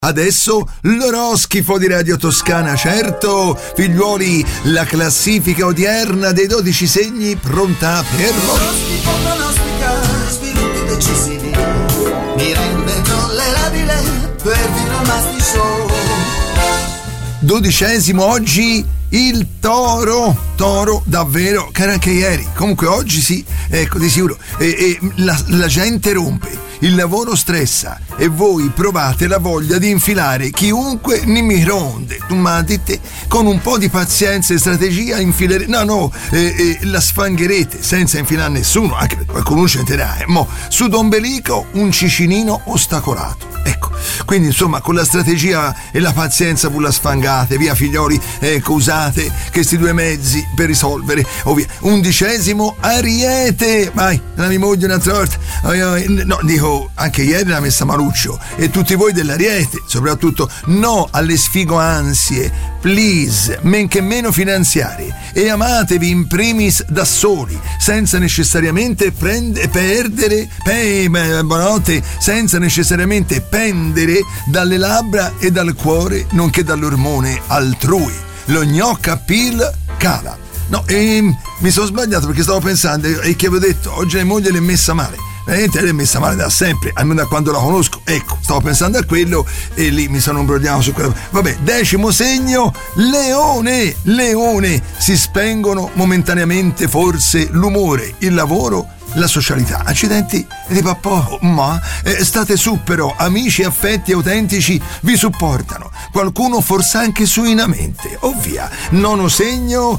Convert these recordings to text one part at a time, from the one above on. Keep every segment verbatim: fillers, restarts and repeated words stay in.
Adesso l'oroschifo di Radio Toscana, certo, figliuoli, la classifica odierna dei dodici segni pronta per voi. L'oroscopo pronostica sviluppi decisivi, mi rende tollerabile perfino masticio. Dodicesimo oggi il toro, toro davvero, caro anche ieri, comunque oggi sì, ecco di sicuro, e, e la, la gente rompe. Il lavoro stressa e voi provate la voglia di infilare chiunque nel microonde. Ma dite, con un po' di pazienza e strategia infilerete. No, no, eh, eh, la sfangherete senza infilare nessuno, anche perché qualcuno c'entrerà. Eh. Mo, su d'ombelico un cicinino ostacolato. Ecco, quindi insomma con la strategia e la pazienza voi la sfangate, via figlioli, ecco, usate questi due mezzi per risolvere. Ovvio. Undicesimo Ariete, vai, la mia moglie un'altra volta. No, dico, anche ieri l'ha messa Maluccio e tutti voi dell'Ariete, soprattutto no alle sfigoansie, please, men che meno finanziarie, e amatevi in primis da soli, senza necessariamente prendere, perdere, pe, buonanotte, senza necessariamente pendere dalle labbra e dal cuore, nonché dall'ormone altrui. Lo gnocca appeal cala. No, e mi sono sbagliato perché stavo pensando e che avevo detto, oggi la moglie l'è messa male. Veramente l'è messa male da sempre, almeno da quando la conosco. Ecco, stavo pensando a quello e lì mi sono imbrogliato su quello. Vabbè, decimo segno, Leone. Leone, si spengono momentaneamente forse l'umore, il lavoro, la socialità. Accidenti di papà, ma eh, state su però, amici affetti autentici vi supportano, qualcuno forse anche suinamente, ovvia. Nono segno,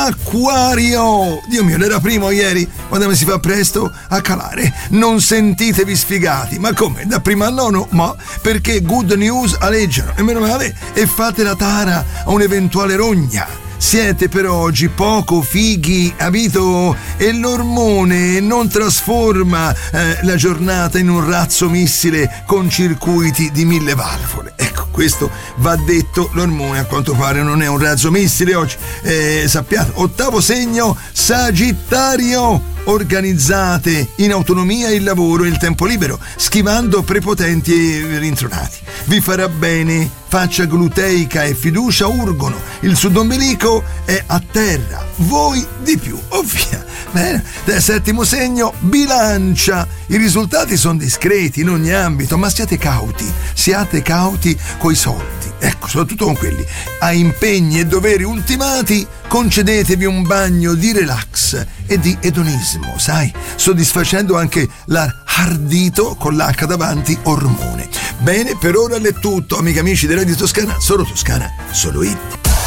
Acquario. Dio mio, l'era primo ieri, quando mi si fa presto a calare. Non sentitevi sfigati, ma come, da prima al nono? Ma perché good news aleggiano, e meno male, e fate la tara a un'eventuale rogna. Siete per oggi poco fighi, capito? E l'ormone non trasforma eh, la giornata in un razzo missile con circuiti di mille valvole. Ecco, questo va detto, l'ormone a quanto pare non è un razzo missile oggi. Eh, sappiate, ottavo segno, Sagittario. Organizzate in autonomia il lavoro e il tempo libero, schivando prepotenti e rintronati. Vi farà bene, faccia gluteica e fiducia urgono, il sudombelico è a terra, voi di più, ovvia. Bene, del settimo segno, Bilancia. I risultati sono discreti in ogni ambito, ma siate cauti, siate cauti coi soldi, ecco, soprattutto con quelli. A impegni e doveri ultimati, concedetevi un bagno di relax e di edonismo, sai, soddisfacendo anche l'ardito con l'H davanti ormone. Bene, per ora è tutto, amici amici di Radio Toscana, solo Toscana, solo hit.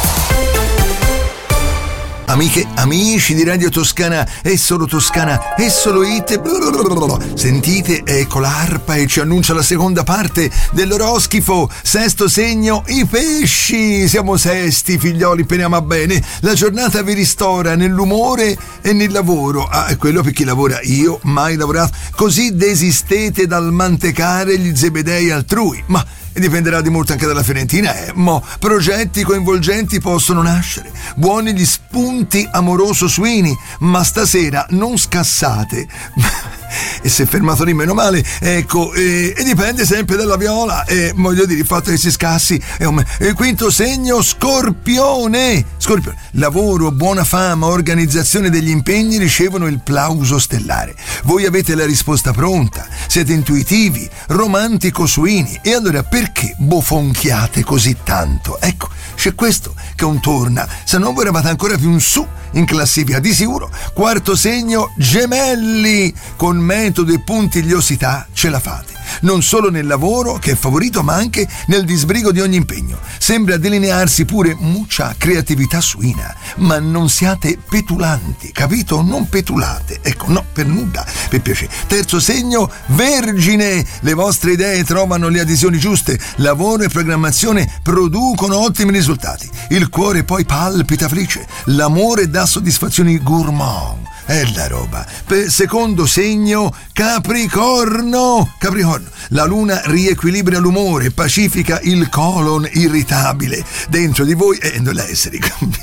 Amiche, amici di Radio Toscana, è solo Toscana, è solo hit. Sentite, ecco l'arpa e ci annuncia la seconda parte dell'oroschifo. Sesto segno, i pesci. Siamo sesti, figlioli, peniamo bene. La giornata vi ristora nell'umore e nel lavoro. Ah, è quello per chi lavora. Io mai lavorato. Così desistete dal mantecare gli zebedei altrui. Ma e dipenderà di molto anche dalla Fiorentina, eh. Mo, progetti coinvolgenti possono nascere, buoni gli spunti amoroso suini, ma stasera non scassate. E se fermato lì meno male, ecco, e, e dipende sempre dalla viola, e voglio dire, il fatto che si scassi è un... Il quinto segno, Scorpione. Scorpione, lavoro, buona fama, organizzazione degli impegni ricevono il plauso stellare. Voi avete la risposta pronta, siete intuitivi, romantico suini, e allora perché bofonchiate così tanto? Ecco, c'è questo che un torna, se non voi eravate ancora più in su in classifica di sicuro. Quarto segno, Gemelli. Con metodo e puntigliosità ce la fate, non solo nel lavoro che è favorito, ma anche nel disbrigo di ogni impegno. Sembra delinearsi pure mucha creatività suina, ma non siate petulanti, capito? Non petulate, ecco, no, per nulla, per piacere. Terzo segno, Vergine. Le vostre idee trovano le adesioni giuste, lavoro e programmazione producono ottimi risultati, il cuore poi palpita felice, l'amore dà soddisfazioni gourmand, È la roba. Per secondo segno, Capricorno. Capricorno. La luna riequilibra l'umore, pacifica il colon irritabile. Dentro di voi, eh, non essere.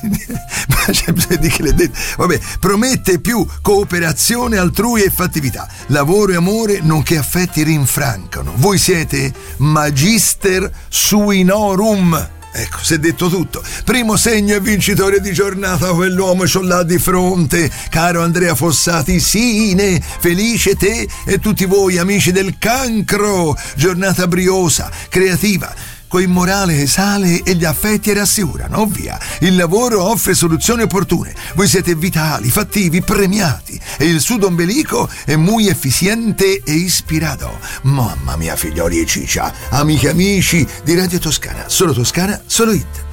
Vabbè, promette più cooperazione altrui e fattività. Lavoro e amore, nonché affetti rinfrancano. Voi siete magister suinorum. Ecco, si è detto tutto. Primo segno e vincitore di giornata, quell'uomo ce l'ha di fronte. Caro Andrea Fossati, sine, felice te e tutti voi amici del Cancro. Giornata briosa, creativa, coi morale che sale e gli affetti rassicurano, via. Il lavoro offre soluzioni opportune. Voi siete vitali, fattivi, premiati e il suo ombelico è muy efficiente e ispirato. Mamma mia, figlioli e ciccia, amiche e amici di Radio Toscana, solo Toscana, solo It.